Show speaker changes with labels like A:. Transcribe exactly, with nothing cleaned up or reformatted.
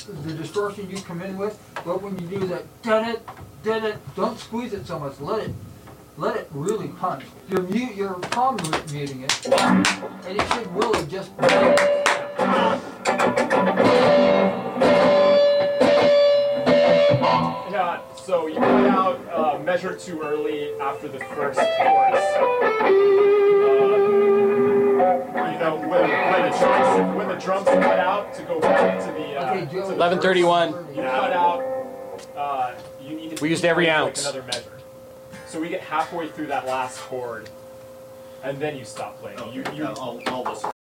A: the distortion you come in with, but when you do that, dun it, dun it, don't squeeze it so much. Let it, let it really punch. You're mute, you're palm muting it, and it should really just.
B: Yeah, so you cut out uh, measure too early after the first chorus. Uh, you know, when, when, the drums, when the drums cut out to go back to the uh,
A: Okay, Joe,
C: eleven thirty-one.
B: you cut out. Uh, you need to
C: We used every
B: like
C: ounce.
B: another measure. So we get halfway through that last chord, and then you stop playing.
D: Okay,
B: You, you,
D: I'll, I'll listen.